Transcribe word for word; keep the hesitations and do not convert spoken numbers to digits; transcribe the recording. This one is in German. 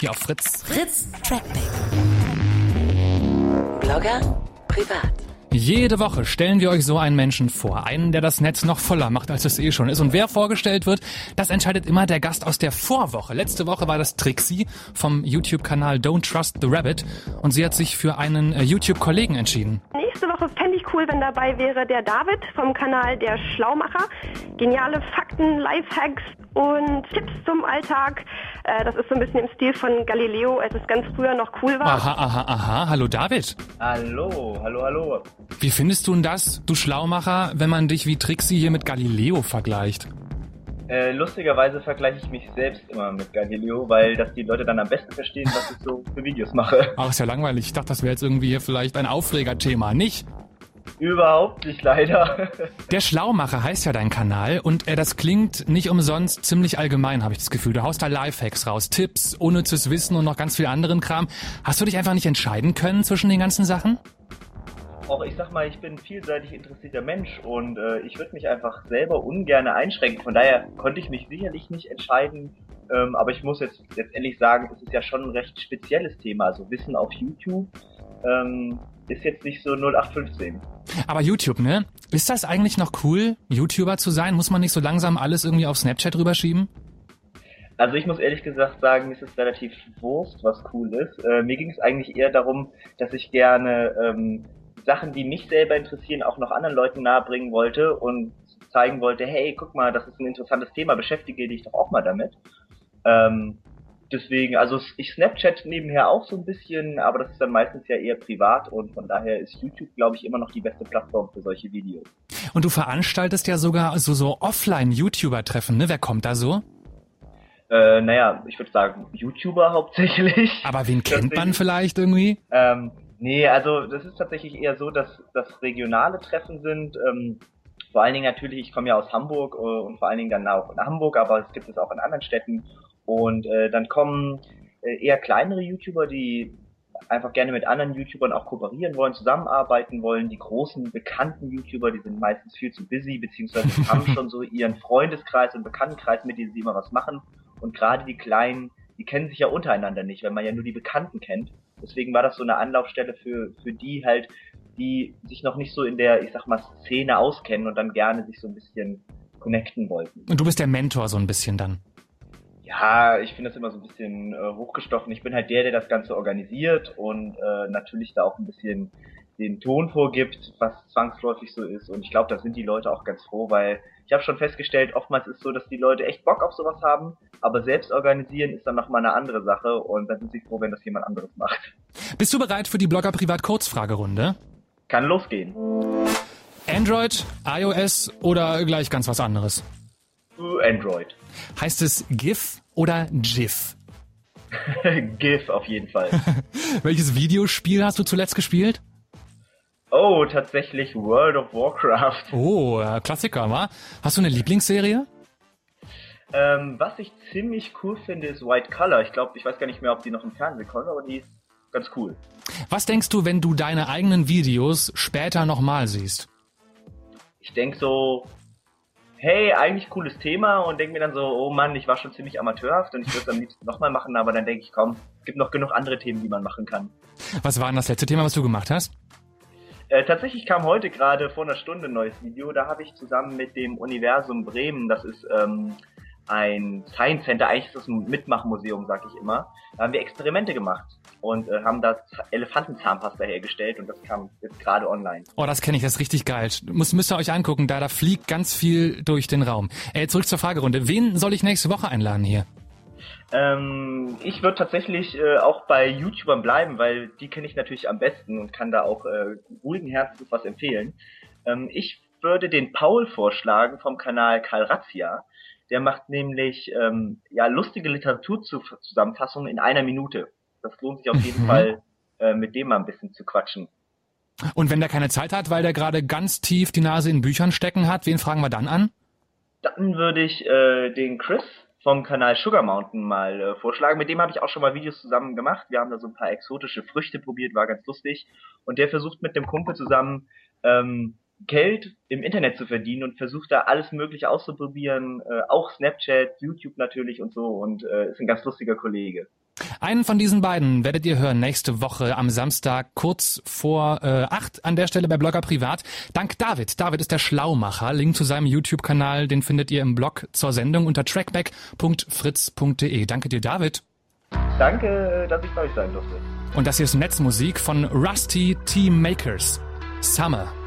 Hier auf Fritz. Fritz Trackback. Blogger privat. Jede Woche stellen wir euch so einen Menschen vor. Einen, der das Netz noch voller macht, als es eh schon ist. Und wer vorgestellt wird, das entscheidet immer der Gast aus der Vorwoche. Letzte Woche war das Trixie vom YouTube-Kanal Don't Trust the Rabbit. Und sie hat sich für einen äh, YouTube-Kollegen entschieden. Nächste Woche fände ich cool, wenn dabei wäre der David vom Kanal Der Schlaumacher. Geniale Fakten, Lifehacks und Tipps zum Alltag. Äh, das ist so ein bisschen im Stil von Galileo, als es ganz früher noch cool war. Aha, aha, aha. Hallo David. Hallo, hallo, hallo. Wie findest du denn das, du Schlaumacher, wenn man dich wie Trixie hier mit Galileo vergleicht? Äh, lustigerweise vergleiche ich mich selbst immer mit Galileo, weil das die Leute dann am besten verstehen, was ich so für Videos mache. Ach, ist ja langweilig. Ich dachte, das wäre jetzt irgendwie hier vielleicht ein Aufregerthema. Nicht? Überhaupt nicht, leider. Der Schlaumacher heißt ja dein Kanal und äh, das klingt nicht umsonst ziemlich allgemein, habe ich das Gefühl. Du haust da Lifehacks raus, Tipps, unnützes Wissen und noch ganz viel anderen Kram. Hast du dich einfach nicht entscheiden können zwischen den ganzen Sachen? Auch ich sag mal, ich bin ein vielseitig interessierter Mensch und äh, ich würde mich einfach selber ungern einschränken. Von daher konnte ich mich sicherlich nicht entscheiden. Ähm, aber ich muss jetzt letztendlich sagen, es ist ja schon ein recht spezielles Thema. Also Wissen auf YouTube ähm, ist jetzt nicht so null acht fünfzehn. Aber YouTube, ne? Ist das eigentlich noch cool, YouTuber zu sein? Muss man nicht so langsam alles irgendwie auf Snapchat rüberschieben? Also ich muss ehrlich gesagt sagen, es ist relativ Wurst, was cool ist. Äh, mir ging es eigentlich eher darum, dass ich gerne ähm, Sachen, die mich selber interessieren, auch noch anderen Leuten nahebringen wollte und zeigen wollte, hey, guck mal, das ist ein interessantes Thema, beschäftige dich doch auch mal damit. Ähm, deswegen, also ich Snapchat nebenher auch so ein bisschen, aber das ist dann meistens ja eher privat und von daher ist YouTube, glaube ich, immer noch die beste Plattform für solche Videos. Und du veranstaltest ja sogar so, so Offline-YouTuber-Treffen, ne? Wer kommt da so? Äh, naja, ich würde sagen, YouTuber hauptsächlich. Aber wen kennt man vielleicht irgendwie? Ähm, Nee, also das ist tatsächlich eher so, dass das regionale Treffen sind. Ähm, vor allen Dingen natürlich, ich komme ja aus Hamburg äh, und vor allen Dingen dann auch in Hamburg, aber es gibt es auch in anderen Städten. Und äh, dann kommen äh, eher kleinere YouTuber, die einfach gerne mit anderen YouTubern auch kooperieren wollen, zusammenarbeiten wollen. Die großen, bekannten YouTuber, die sind meistens viel zu busy, beziehungsweise haben schon so ihren Freundeskreis und Bekanntenkreis, mit denen sie immer was machen. Und gerade die Kleinen, die kennen sich ja untereinander nicht, weil man ja nur die Bekannten kennt. Deswegen war das so eine Anlaufstelle für für die halt, die sich noch nicht so in der, ich sag mal, Szene auskennen und dann gerne sich so ein bisschen connecten wollten. Und du bist der Mentor so ein bisschen dann? Ja, ich finde das immer so ein bisschen äh, hochgestochen. Ich bin halt der, der das Ganze organisiert und äh, natürlich da auch ein bisschen den Ton vorgibt, was zwangsläufig so ist. Und ich glaube, da sind die Leute auch ganz froh, weil ich habe schon festgestellt, oftmals ist es so, dass die Leute echt Bock auf sowas haben, aber selbst organisieren ist dann nochmal eine andere Sache und dann sind sie froh, wenn das jemand anderes macht. Bist du bereit für die Blogger-Privat-Kurzfragerunde? Kann losgehen. Android, iOS oder gleich ganz was anderes? Uh, Android. Heißt es GIF oder GIF? GIF auf jeden Fall. Welches Videospiel hast du zuletzt gespielt? Oh, tatsächlich World of Warcraft. Oh, äh, Klassiker, wa? Hast du eine Lieblingsserie? Ähm, was ich ziemlich cool finde, ist White Collar. Ich glaube, ich weiß gar nicht mehr, ob die noch im Fernsehen kommt, aber die ist ganz cool. Was denkst du, wenn du deine eigenen Videos später nochmal siehst? Ich denk so, hey, eigentlich cooles Thema und denk mir dann so, oh Mann, ich war schon ziemlich amateurhaft und ich würde es am liebsten nochmal machen, aber dann denke ich, komm, es gibt noch genug andere Themen, die man machen kann. Was war denn das letzte Thema, was du gemacht hast? Äh, tatsächlich kam heute gerade vor einer Stunde ein neues Video. Da habe ich zusammen mit dem Universum Bremen, das ist ähm, ein Science Center, eigentlich ist das ein Mitmachmuseum, sag ich immer, da haben wir Experimente gemacht und äh, haben da Elefantenzahnpasta hergestellt und das kam jetzt gerade online. Oh, das kenne ich, das ist richtig geil. Muss, müsst ihr euch angucken, da, da fliegt ganz viel durch den Raum. Äh, zurück zur Fragerunde. Wen soll ich nächste Woche einladen hier? Ähm, ich würde tatsächlich äh, auch bei YouTubern bleiben, weil die kenne ich natürlich am besten und kann da auch äh, ruhigen Herzens was empfehlen. Ähm, ich würde den Paul vorschlagen vom Kanal Karl Razzia. Der macht nämlich ähm, ja lustige Literaturzusammenfassungen in einer Minute. Das lohnt sich auf jeden Fall, äh, mit dem mal ein bisschen zu quatschen. Und wenn der keine Zeit hat, weil der gerade ganz tief die Nase in Büchern stecken hat, wen fragen wir dann an? Dann würde ich äh, den Chris vom Kanal Sugar Mountain mal äh, vorschlagen. Mit dem habe ich auch schon mal Videos zusammen gemacht. Wir haben da so ein paar exotische Früchte probiert, war ganz lustig. Und der versucht mit dem Kumpel zusammen ähm, Geld im Internet zu verdienen und versucht da alles Mögliche auszuprobieren. Äh, auch Snapchat, YouTube natürlich und so. Und äh, ist ein ganz lustiger Kollege. Einen von diesen beiden werdet ihr hören nächste Woche am Samstag kurz vor äh, acht an der Stelle bei Blogger Privat. Dank David. David ist der Schlaumacher. Link zu seinem YouTube-Kanal, den findet ihr im Blog zur Sendung unter trackback punkt fritz punkt de. Danke dir, David. Danke, dass ich bei euch sein durfte. Und das hier ist Netzmusik von Rusty T. Makers. Summer.